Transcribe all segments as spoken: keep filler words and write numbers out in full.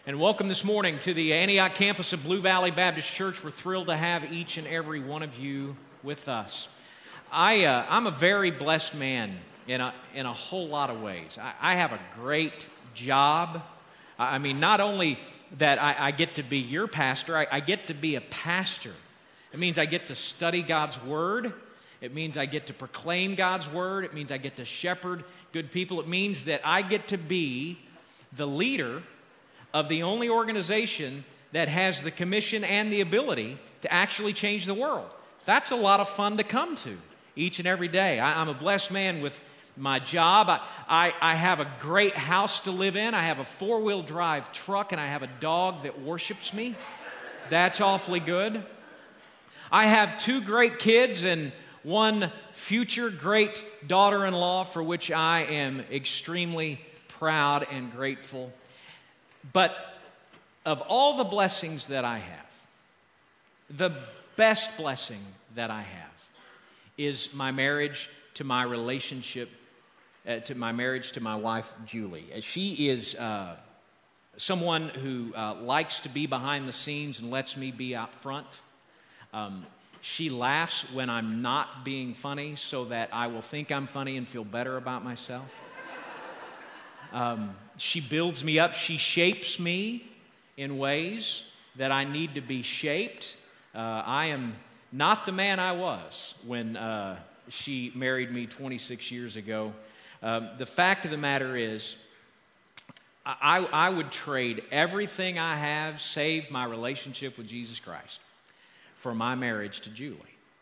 And welcome this morning to the Antioch campus of Blue Valley Baptist Church. We're thrilled to have each and every one of you with us. I, uh, I'm a very blessed man in a, in a whole lot of ways. I, I have a great job. I mean, not only that I, I get to be your pastor, I, I get to be a pastor. It means I get to study God's Word. It means I get to proclaim God's Word. It means I get to shepherd good people. It means that I get to be the leader of the only organization that has the commission and the ability to actually change the world. That's a lot of fun to come to each and every day. I, I'm a blessed man with my job. I, I, I have a great house to live in. I have a four-wheel drive truck, and I have a dog that worships me. That's awfully good. I have two great kids and one future great daughter-in-law for which I am extremely proud and grateful. But of all the blessings that I have, the best blessing that I have is my marriage to my relationship, uh, to my marriage to my wife, Julie. She is uh, someone who uh, likes to be behind the scenes and lets me be out front. Um, she laughs when I'm not being funny so that I will think I'm funny and feel better about myself. Um, she builds me up. She shapes me in ways that I need to be shaped. Uh, I am not the man I was when uh, she married me twenty-six years ago. Um, the fact of the matter is, I, I would trade everything I have, save my relationship with Jesus Christ, for my marriage to Julie.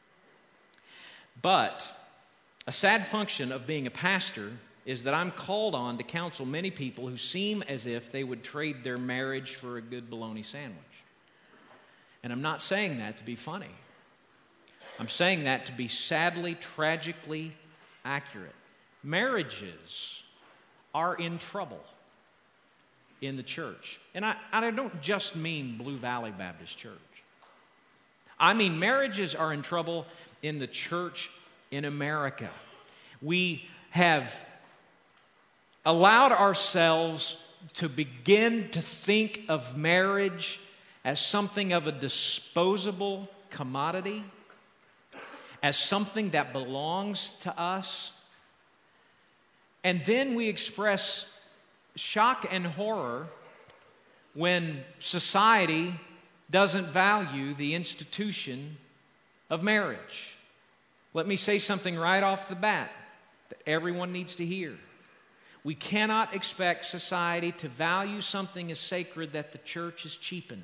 But a sad function of being a pastor is that I'm called on to counsel many people who seem as if they would trade their marriage for a good bologna sandwich. And I'm not saying that to be funny. I'm saying that to be sadly, tragically accurate. Marriages are in trouble in the church. And I, I don't just mean Blue Valley Baptist Church. I mean marriages are in trouble in the church in America. We have allowed ourselves to begin to think of marriage as something of a disposable commodity, as something that belongs to us. And then we express shock and horror when society doesn't value the institution of marriage. Let me say something right off the bat that everyone needs to hear. We cannot expect society to value something as sacred that the church has cheapened.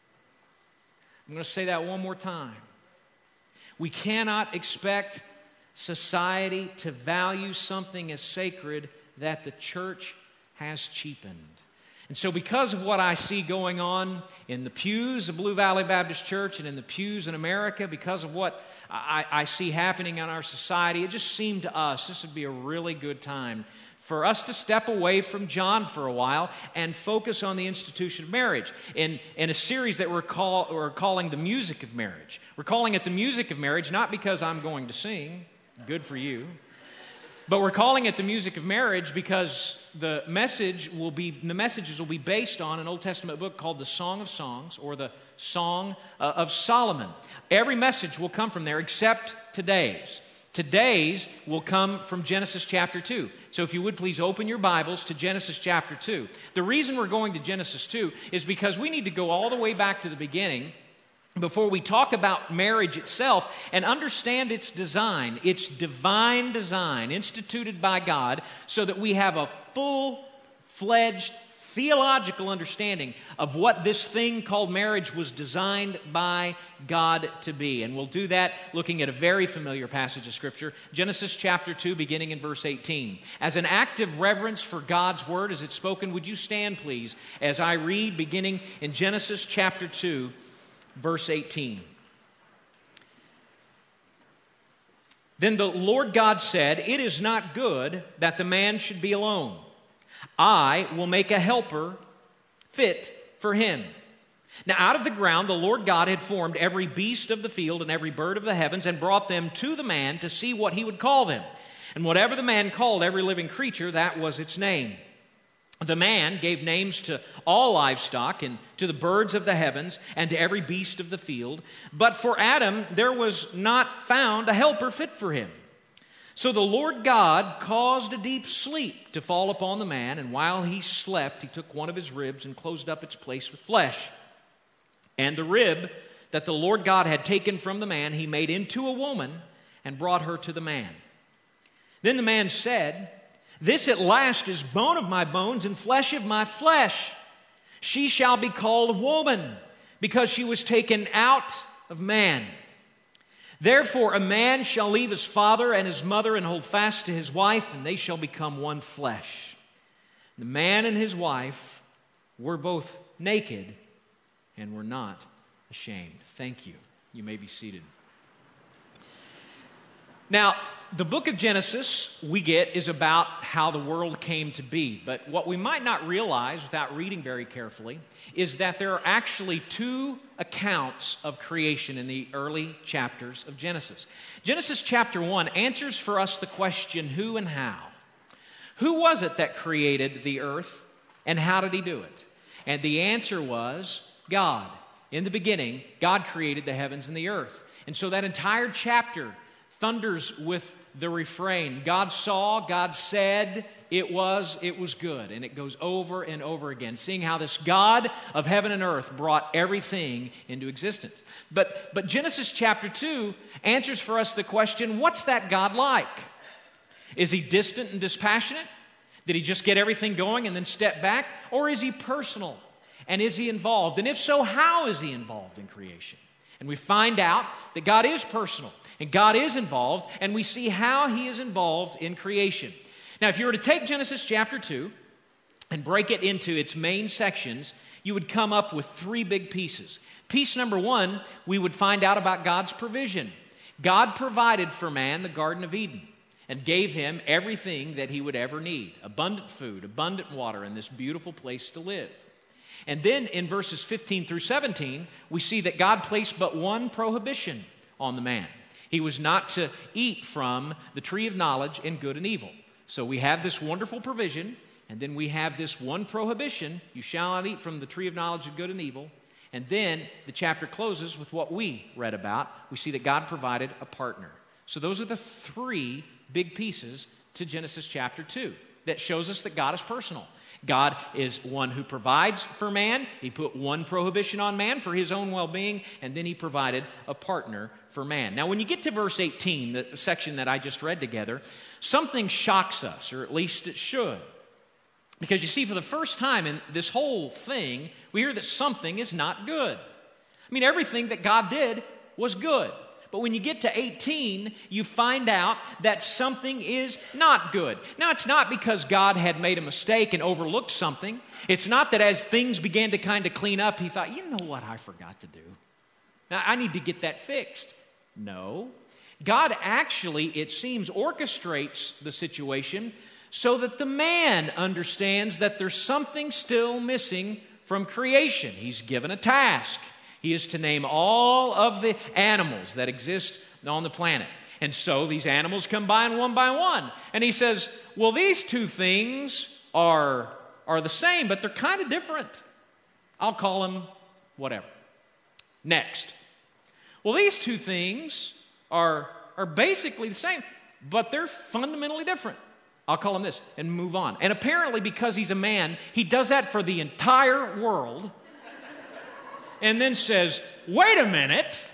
I'm going to say that one more time. We cannot expect society to value something as sacred that the church has cheapened. And so because of what I see going on in the pews of Blue Valley Baptist Church and in the pews in America, because of what I, I see happening in our society, it just seemed to us this would be a really good time for us to step away from John for a while and focus on the institution of marriage in, in a series that we're, call, we're calling The Music of Marriage. We're calling it The Music of Marriage, not because I'm going to sing, good for you, but we're calling it The Music of Marriage because the message will be the messages will be based on an Old Testament book called the Song of Songs, or the Song uh, of Solomon. Every message will come from there except today's. Today's will come from Genesis chapter two. So if you would please open your Bibles to Genesis chapter two. The reason we're going to Genesis two is because we need to go all the way back to the beginning before we talk about marriage itself and understand its design, its divine design instituted by God, so that we have a full-fledged theological understanding of what this thing called marriage was designed by God to be. And we'll do that looking at a very familiar passage of Scripture, Genesis chapter two, beginning in verse eighteen. As an act of reverence for God's Word as it's spoken, would you stand, please, as I read beginning in Genesis chapter two, verse eighteen. Then the Lord God said, "It is not good that the man should be alone. I will make a helper fit for him." Now out of the ground the Lord God had formed every beast of the field and every bird of the heavens and brought them to the man to see what he would call them. And whatever the man called every living creature, that was its name. The man gave names to all livestock and to the birds of the heavens and to every beast of the field. But for Adam there was not found a helper fit for him. So the Lord God caused a deep sleep to fall upon the man, and while he slept, he took one of his ribs and closed up its place with flesh. And the rib that the Lord God had taken from the man, he made into a woman and brought her to the man. Then the man said, "This at last is bone of my bones and flesh of my flesh. She shall be called woman, because she was taken out of man. Therefore a man shall leave his father and his mother and hold fast to his wife, and they shall become one flesh." The man and his wife were both naked and were not ashamed. Thank you. You may be seated. Now, the book of Genesis, we get, is about how the world came to be. But what we might not realize without reading very carefully is that there are actually two accounts of creation in the early chapters of Genesis. Genesis chapter one answers for us the question, who and how? Who was it that created the earth, and how did he do it? And the answer was God. In the beginning, God created the heavens and the earth. And so that entire chapter thunders with the refrain, God saw, God said, it was, it was good. And it goes over and over again, seeing how this God of heaven and earth brought everything into existence. But, but Genesis chapter two answers for us the question, what's that God like? Is he distant and dispassionate? Did he just get everything going and then step back? Or is he personal? And is he involved? And if so, how is he involved in creation? And we find out that God is personal and God is involved, and we see how he is involved in creation. Now, if you were to take Genesis chapter two and break it into its main sections, you would come up with three big pieces. Piece number one, we would find out about God's provision. God provided for man the Garden of Eden and gave him everything that he would ever need. Abundant food, abundant water, and this beautiful place to live. And then in verses fifteen through seventeen, we see that God placed but one prohibition on the man. He was not to eat from the tree of knowledge and good and evil. So we have this wonderful provision, and then we have this one prohibition, you shall not eat from the tree of knowledge of good and evil. And then the chapter closes with what we read about. We see that God provided a partner. So those are the three big pieces to Genesis chapter two that shows us that God is personal. God is one who provides for man. He put one prohibition on man for his own well-being, and then he provided a partner for man. Now, when you get to verse eighteen, the section that I just read together, something shocks us, or at least it should. Because you see, for the first time in this whole thing, we hear that something is not good. I mean, everything that God did was good. But when you get to eighteen, you find out that something is not good. Now, it's not because God had made a mistake and overlooked something. It's not that as things began to kind of clean up, he thought, you know what I forgot to do? Now, I need to get that fixed. No. God actually, it seems, orchestrates the situation so that the man understands that there's something still missing from creation. He's given a task. He is to name all of the animals that exist on the planet. And so these animals come by one by one. And he says, well, these two things are, are the same, but they're kind of different. I'll call them whatever. Next. Well, these two things are, are basically the same, but they're fundamentally different. I'll call them this and move on. And apparently because he's a man, he does that for the entire world. And then says, wait a minute,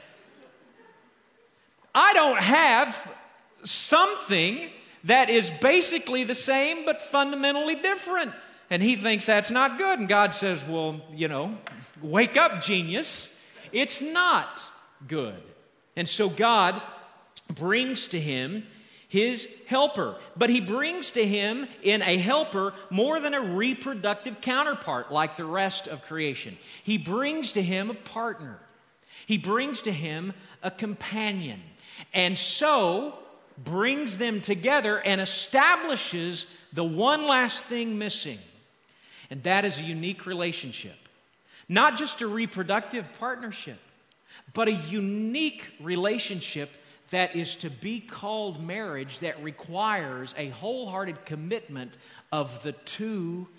I don't have something that is basically the same but fundamentally different. And he thinks that's not good. And God says, well, you know, wake up, genius. It's not good. And so God brings to him his helper. But he brings to him in a helper more than a reproductive counterpart like the rest of creation. He brings to him a partner. He brings to him a companion. And so brings them together and establishes the one last thing missing. And that is a unique relationship. Not just a reproductive partnership, but a unique relationship that is to be called marriage, that requires a wholehearted commitment of the two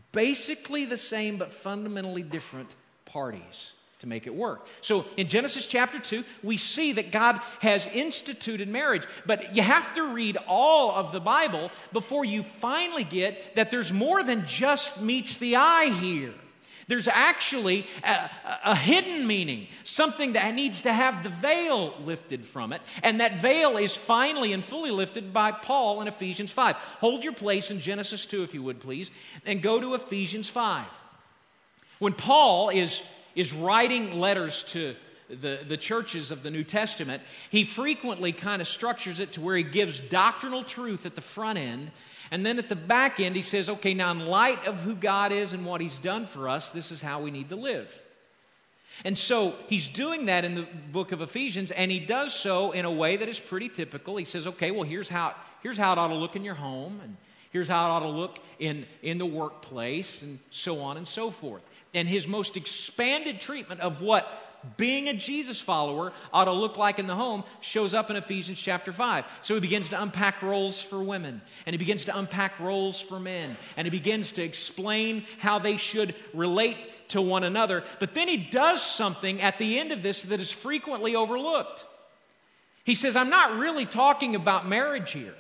basically the same but fundamentally different parties to make it work. So in Genesis chapter two, we see that God has instituted marriage, but you have to read all of the Bible before you finally get that there's more than just meets the eye here. There's actually a, a hidden meaning, something that needs to have the veil lifted from it, and that veil is finally and fully lifted by Paul in Ephesians five. Hold your place in Genesis two, if you would please, and go to Ephesians five. When Paul is is writing letters to the, the churches of the New Testament, he frequently kind of structures it to where he gives doctrinal truth at the front end, and then at the back end he says, okay, now in light of who God is and what He's done for us, this is how we need to live. And so he's doing that in the book of Ephesians, and he does so in a way that is pretty typical. He says, okay, well, here's how, here's how it ought to look in your home, and here's how it ought to look in, in the workplace, and so on and so forth. And his most expanded treatment of what being a Jesus follower ought to look like in the home shows up in Ephesians chapter five. So he begins to unpack roles for women, and he begins to unpack roles for men, and he begins to explain how they should relate to one another. But then he does something at the end of this that is frequently overlooked. He says, I'm not really talking about marriage here.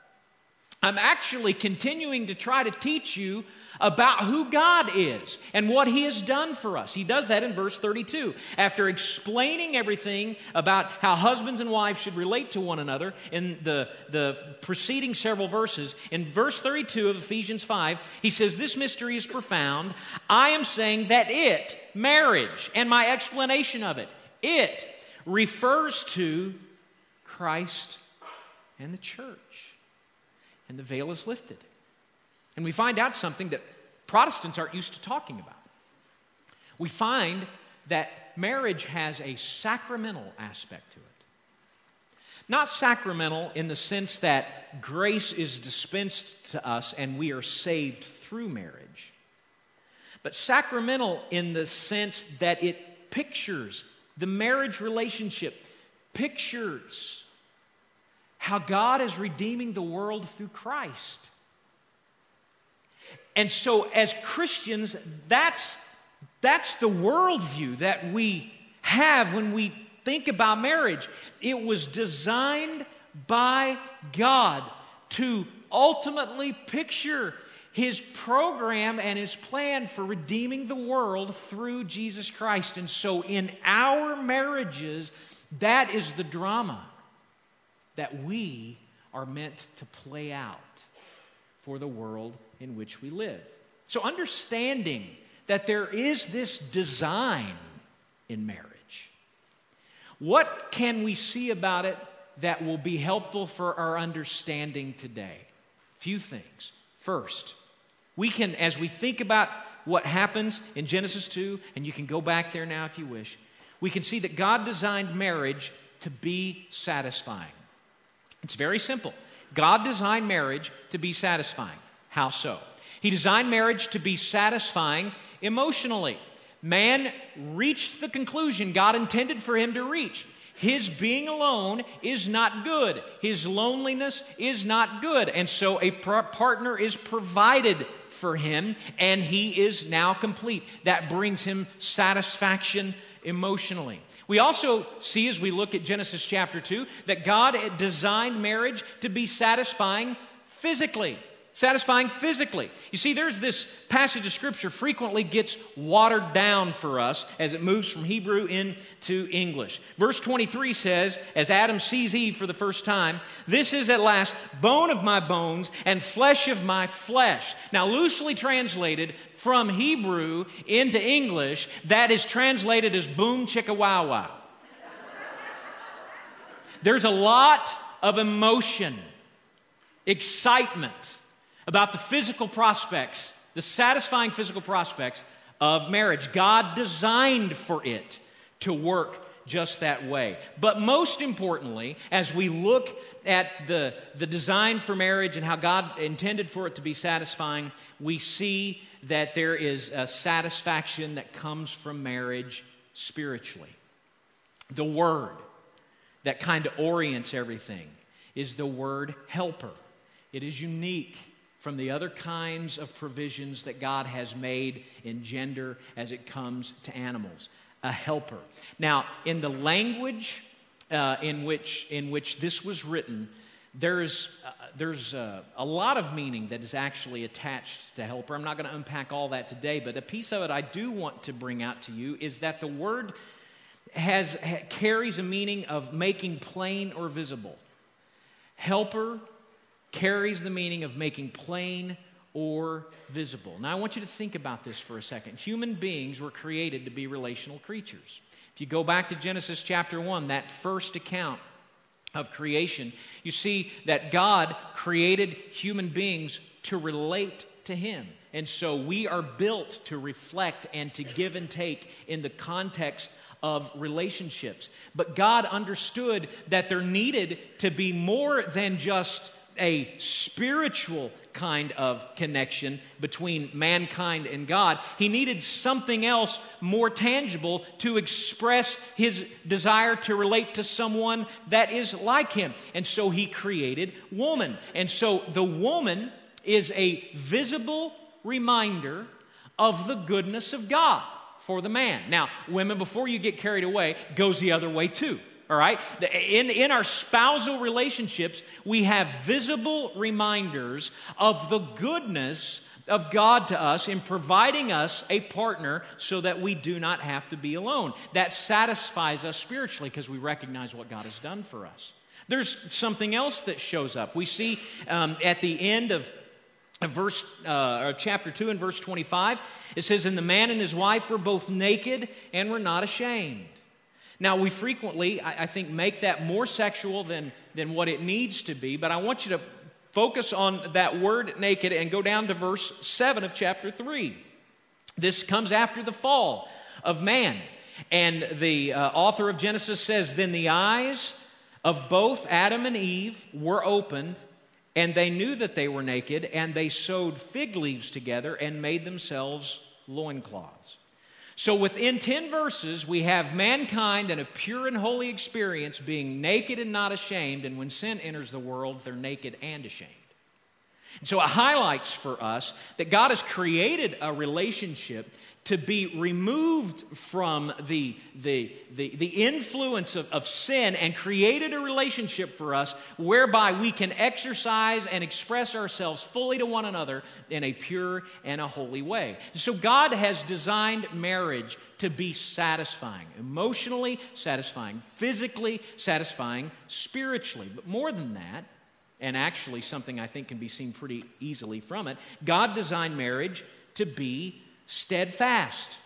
I'm actually continuing to try to teach you about who God is and what He has done for us. He does that in verse thirty-two. After explaining everything about how husbands and wives should relate to one another in the, the preceding several verses, in verse thirty-two of Ephesians five, he says, this mystery is profound. I am saying that it, marriage, and my explanation of it, it refers to Christ and the church. And the veil is lifted. And we find out something that Protestants aren't used to talking about. We find that marriage has a sacramental aspect to it. Not sacramental in the sense that grace is dispensed to us and we are saved through marriage, but sacramental in the sense that it pictures the marriage relationship, pictures how God is redeeming the world through Christ. And so as Christians, that's, that's the worldview that we have when we think about marriage. It was designed by God to ultimately picture His program and His plan for redeeming the world through Jesus Christ. And so in our marriages, that is the drama that we are meant to play out for the world in which we live. So understanding that there is this design in marriage, what can we see about it that will be helpful for our understanding today? Few things. First, we can, as we think about what happens in Genesis two, and you can go back there now if you wish, we can see that God designed marriage to be satisfying. It's very simple. God designed marriage to be satisfying. How so? He designed marriage to be satisfying emotionally. Man reached the conclusion God intended for him to reach. His being alone is not good. His loneliness is not good. And so a partner is provided for him, and he is now complete. That brings him satisfaction emotionally. We also see, as we look at Genesis chapter two, that God designed marriage to be satisfying physically. Satisfying physically. You see, there's this passage of Scripture frequently gets watered down for us as it moves from Hebrew into English. Verse twenty-three says, as Adam sees Eve for the first time, this is at last bone of my bones and flesh of my flesh. Now, loosely translated from Hebrew into English, that is translated as boom chicka wow wow. There's a lot of emotion, excitement about the physical prospects, the satisfying physical prospects of marriage. God designed for it to work just that way. But most importantly, as we look at the, the design for marriage and how God intended for it to be satisfying, we see that there is a satisfaction that comes from marriage spiritually. The word that kind of orients everything is the word helper. It is unique from the other kinds of provisions that God has made in gender as it comes to animals. A helper. Now, in the language uh, in which in which this was written, there's uh, there's uh, a lot of meaning that is actually attached to helper. I'm not going to unpack all that today, but a piece of it I do want to bring out to you is that the word has ha, carries a meaning of making plain or visible. Helper carries the meaning of making plain or visible. Now, I want you to think about this for a second. Human beings were created to be relational creatures. If you go back to Genesis chapter one, that first account of creation, you see that God created human beings to relate to Him. And so we are built to reflect and to give and take in the context of relationships. But God understood that there needed to be more than just a spiritual kind of connection between mankind and God. He needed something else more tangible to express His desire to relate to someone that is like Him. And so He created woman. And so the woman is a visible reminder of the goodness of God for the man. Now, women, before you get carried away, goes the other way too. All right? In, in our spousal relationships, we have visible reminders of the goodness of God to us in providing us a partner so that we do not have to be alone. That satisfies us spiritually because we recognize what God has done for us. There's something else that shows up. We see um, at the end of Of verse, uh, of chapter two and verse twenty-five, it says, "And the man and his wife were both naked and were not ashamed." Now, we frequently, I, I think, make that more sexual than, than what it needs to be, but I want you to focus on that word naked and go down to verse seven of chapter three. This comes after the fall of man. And the uh, author of Genesis says, "Then the eyes of both Adam and Eve were opened, and they knew that they were naked, and they sewed fig leaves together and made themselves loincloths." So within ten verses, we have mankind in a pure and holy experience being naked and not ashamed, and when sin enters the world, they're naked and ashamed. And so it highlights for us that God has created a relationship to be removed from the, the, the, the influence of, of sin and created a relationship for us whereby we can exercise and express ourselves fully to one another in a pure and a holy way. So God has designed marriage to be satisfying, emotionally satisfying, physically satisfying, spiritually. But more than that, and actually something I think can be seen pretty easily from it, God designed marriage to be steadfast.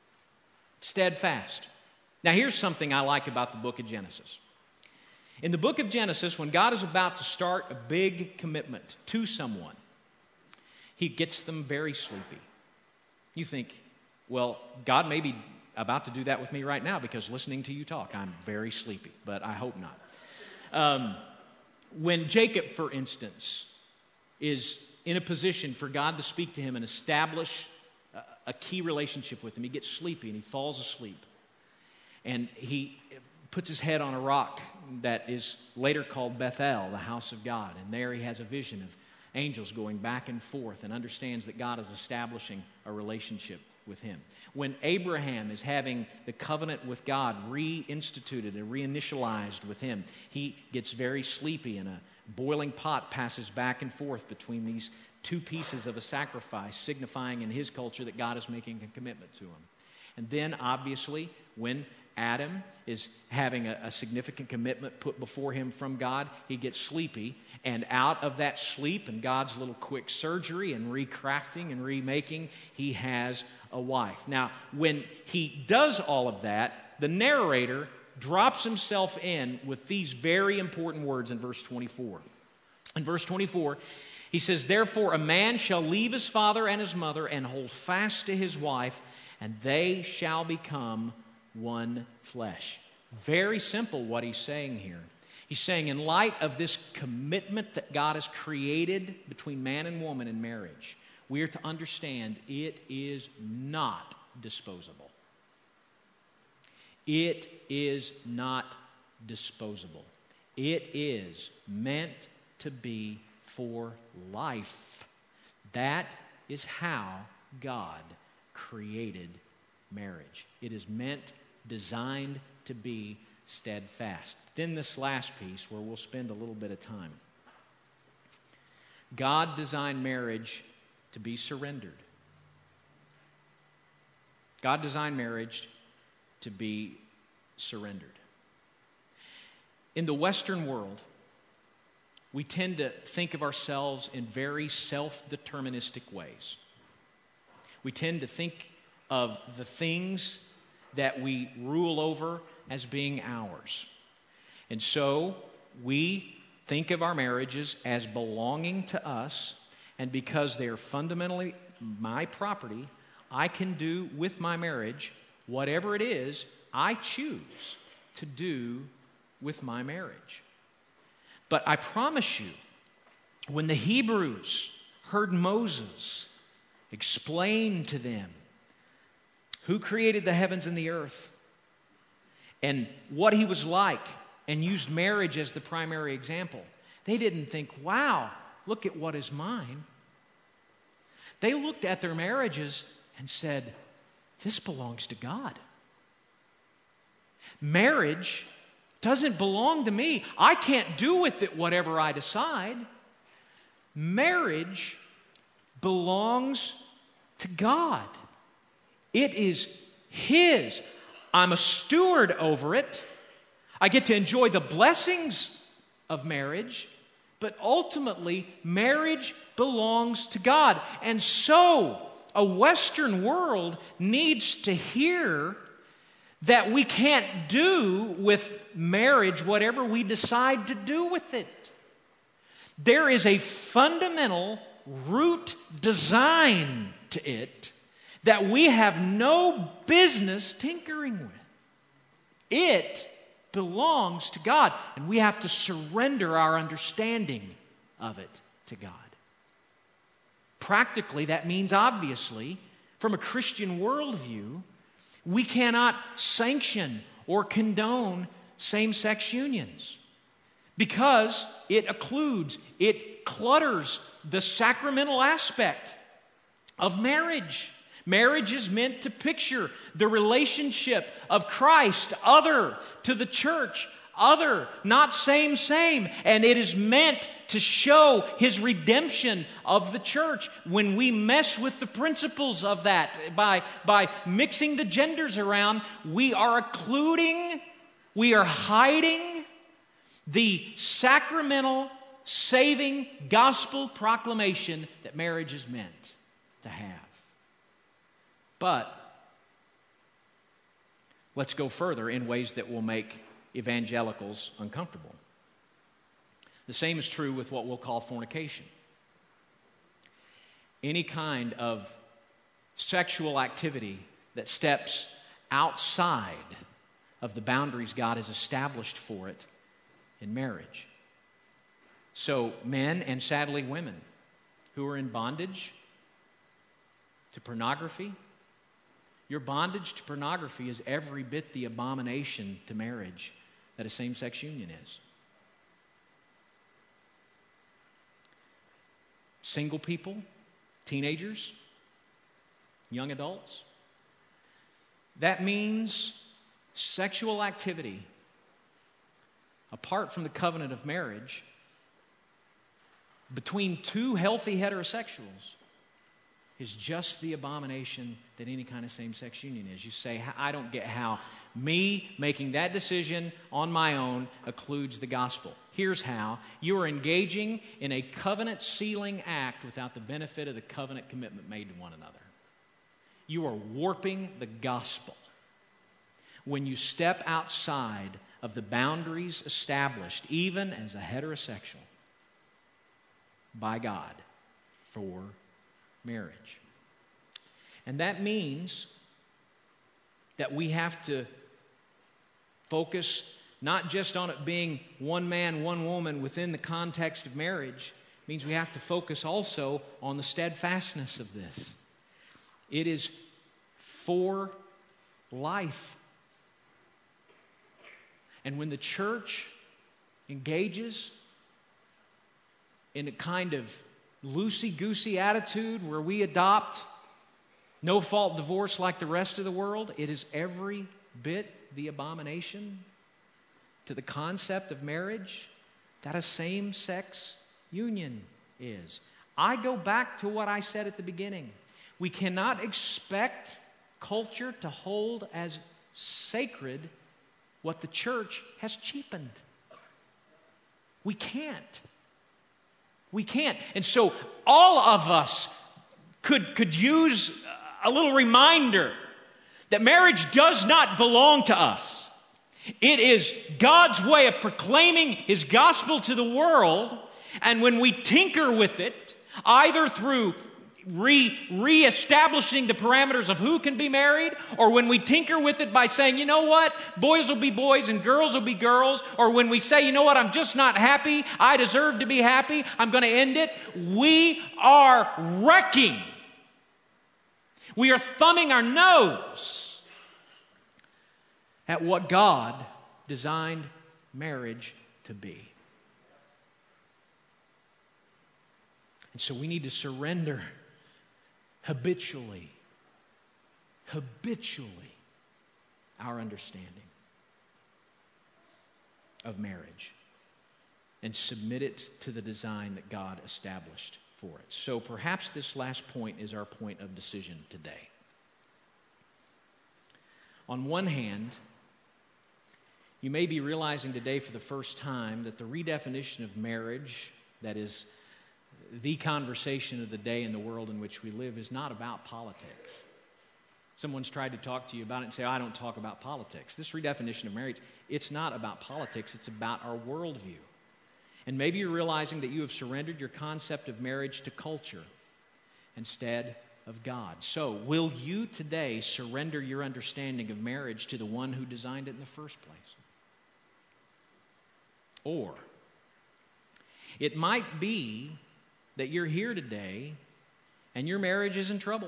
Steadfast. Now here's something I like about the book of Genesis. In the book of Genesis, when God is about to start a big commitment to someone, He gets them very sleepy. You think, well, God may be about to do that with me right now because listening to you talk, I'm very sleepy, but I hope not. Um, when Jacob, for instance, is in a position for God to speak to him and establish a key relationship with him, he gets sleepy and he falls asleep. And he puts his head on a rock that is later called Bethel, the house of God. And there he has a vision of angels going back and forth and understands that God is establishing a relationship with him. When Abraham is having the covenant with God reinstituted and reinitialized with him, he gets very sleepy and a boiling pot passes back and forth between these two pieces of a sacrifice, signifying in his culture that God is making a commitment to him. And then, obviously, when Adam is having a, a significant commitment put before him from God, he gets sleepy, and out of that sleep and God's little quick surgery and recrafting and remaking, he has a wife. Now, when he does all of that, the narrator drops himself in with these very important words in verse twenty-four. In verse twenty-four, he says, "Therefore a man shall leave his father and his mother and hold fast to his wife, and they shall become one flesh." Very simple what he's saying here. He's saying in light of this commitment that God has created between man and woman in marriage, we are to understand it is not disposable. It is not disposable. It is meant to be for life. That is how God created marriage. It is meant, designed to be steadfast. Then this last piece where we'll spend a little bit of time. God designed marriage to be surrendered. God designed marriage to be surrendered. In the Western world, we tend to think of ourselves in very self-deterministic ways. We tend to think of the things that we rule over as being ours. And so we think of our marriages as belonging to us, and because they are fundamentally my property, I can do with my marriage whatever it is I choose to do with my marriage. But I promise you, when the Hebrews heard Moses explain to them who created the heavens and the earth and what he was like, and used marriage as the primary example, they didn't think, wow, look at what is mine. They looked at their marriages and said, this belongs to God. Marriage doesn't belong to me. I can't do with it whatever I decide. Marriage belongs to God. It is His. I'm a steward over it. I get to enjoy the blessings of marriage, but ultimately, marriage belongs to God. And so, a Western world needs to hear that we can't do with marriage whatever we decide to do with it. There is a fundamental root design to it that we have no business tinkering with. It belongs to God, and we have to surrender our understanding of it to God. Practically, that means, obviously, from a Christian worldview, we cannot sanction or condone same-sex unions because it occludes, it clutters the sacramental aspect of marriage. Marriage is meant to picture the relationship of Christ, other to the church, other, not same, same. And it is meant to show His redemption of the church. When we mess with the principles of that by, by mixing the genders around, we are occluding, we are hiding the sacramental, saving gospel proclamation that marriage is meant to have. But let's go further in ways that will make evangelicals uncomfortable. The same is true with what we'll call fornication. Any kind of sexual activity that steps outside of the boundaries God has established for it in marriage. So men, and sadly women, who are in bondage to pornography, your bondage to pornography is every bit the abomination to marriage that a same-sex union is. Single people, teenagers, young adults, that means sexual activity apart from the covenant of marriage between two healthy heterosexuals is just the abomination that any kind of same-sex union is. You say, I don't get how me making that decision on my own occludes the gospel. Here's how. You are engaging in a covenant-sealing act without the benefit of the covenant commitment made to one another. You are warping the gospel when you step outside of the boundaries established, even as a heterosexual, by God for marriage. And that means that we have to focus not just on it being one man, one woman within the context of marriage. It means we have to focus also on the steadfastness of this. It is for life. And when the church engages in a kind of loosey-goosey attitude where we adopt no-fault divorce like the rest of the world. It is every bit the abomination to the concept of marriage that a same-sex union is. I go back to what I said at the beginning. We cannot expect culture to hold as sacred what the church has cheapened. We can't. We can't. And so all of us could, could use a little reminder that marriage does not belong to us. It is God's way of proclaiming His gospel to the world, and when we tinker with it, either through re, re-establishing the parameters of who can be married, or when we tinker with it by saying, you know what, boys will be boys and girls will be girls, or when we say, you know what, I'm just not happy, I deserve to be happy, I'm going to end it, we are wrecking. We are thumbing our nose at what God designed marriage to be. And so we need to surrender habitually, habitually, our understanding of marriage and submit it to the design that God established for it. So perhaps this last point is our point of decision today. On one hand, you may be realizing today for the first time that the redefinition of marriage, that is the conversation of the day in the world in which we live, is not about politics. Someone's tried to talk to you about it and say, oh, I don't talk about politics. This redefinition of marriage, it's not about politics, it's about our worldview. And maybe you're realizing that you have surrendered your concept of marriage to culture instead of God. So, will you today surrender your understanding of marriage to the one who designed it in the first place? Or, it might be that you're here today and your marriage is in trouble.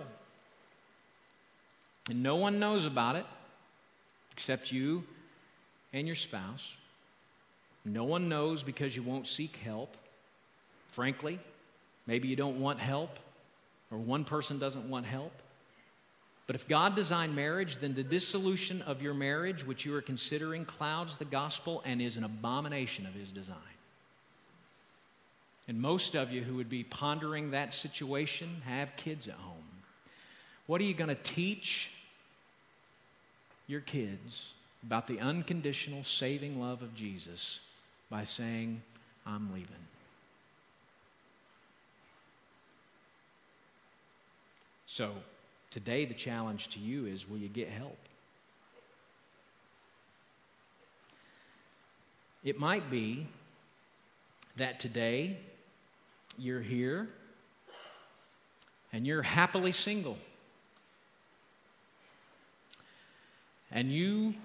And no one knows about it except you and your spouse. No one knows because you won't seek help. Frankly, maybe you don't want help, or one person doesn't want help. But if God designed marriage, then the dissolution of your marriage, which you are considering, clouds the gospel and is an abomination of His design. And most of you who would be pondering that situation have kids at home. What are you going to teach your kids about the unconditional saving love of Jesus by saying, I'm leaving? So today the challenge to you is, will you get help? It might be that today you're here and you're happily single. And you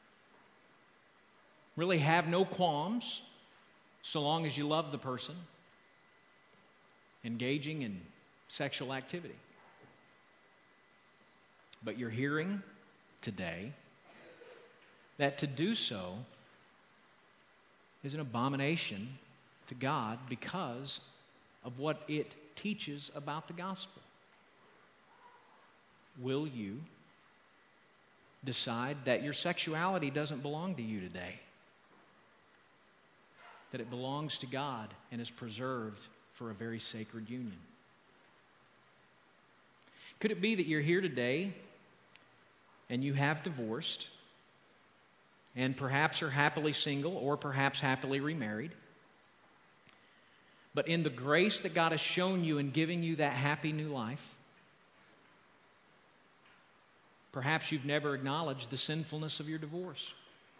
really have no qualms so long as you love the person engaging in sexual activity. But you're hearing today that to do so is an abomination to God because of what it teaches about the gospel. Will you decide that your sexuality doesn't belong to you today? That it belongs to God and is preserved for a very sacred union? Could it be that you're here today and you have divorced and perhaps are happily single or perhaps happily remarried? But in the grace that God has shown you in giving you that happy new life, perhaps you've never acknowledged the sinfulness of your divorce.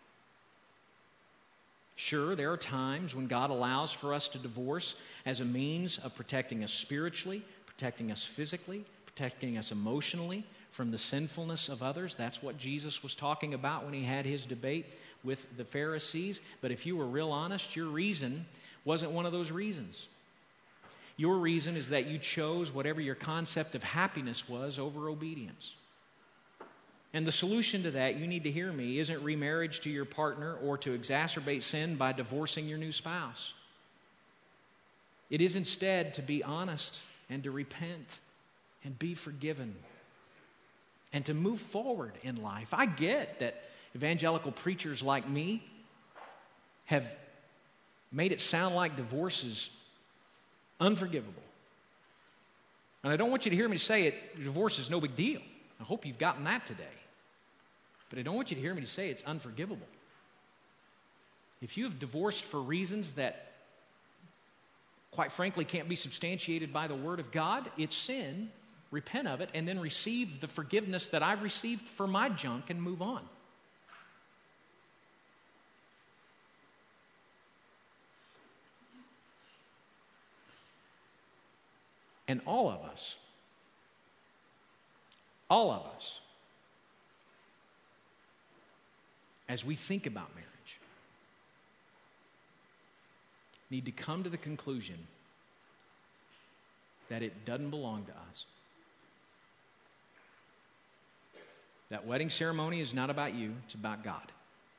Sure, there are times when God allows for us to divorce as a means of protecting us spiritually, protecting us physically, protecting us emotionally from the sinfulness of others. That's what Jesus was talking about when He had His debate with the Pharisees. But if you were real honest, your reason wasn't one of those reasons. Your reason is that you chose whatever your concept of happiness was over obedience. And the solution to that, you need to hear me, isn't remarriage to your partner or to exacerbate sin by divorcing your new spouse. It is instead to be honest and to repent and be forgiven and to move forward in life. I get that evangelical preachers like me have made it sound like divorce is unforgivable. And I don't want you to hear me say it, divorce is no big deal. I hope you've gotten that today. But I don't want you to hear me to say it's unforgivable. If you have divorced for reasons that, quite frankly, can't be substantiated by the Word of God, it's sin. Repent of it, and then receive the forgiveness that I've received for my junk and move on. And all of us, all of us, as we think about marriage, need to come to the conclusion that it doesn't belong to us. That wedding ceremony is not about you, it's about God.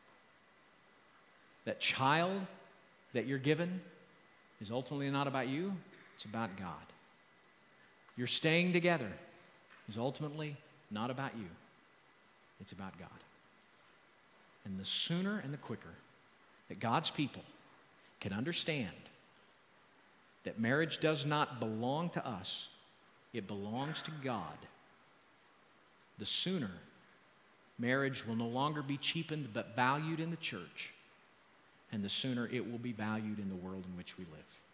That child that you're given is ultimately not about you, it's about God. Your staying together is ultimately not about you, it's about God. And the sooner and the quicker that God's people can understand that marriage does not belong to us, it belongs to God, the sooner marriage will no longer be cheapened but valued in the church, and the sooner it will be valued in the world in which we live.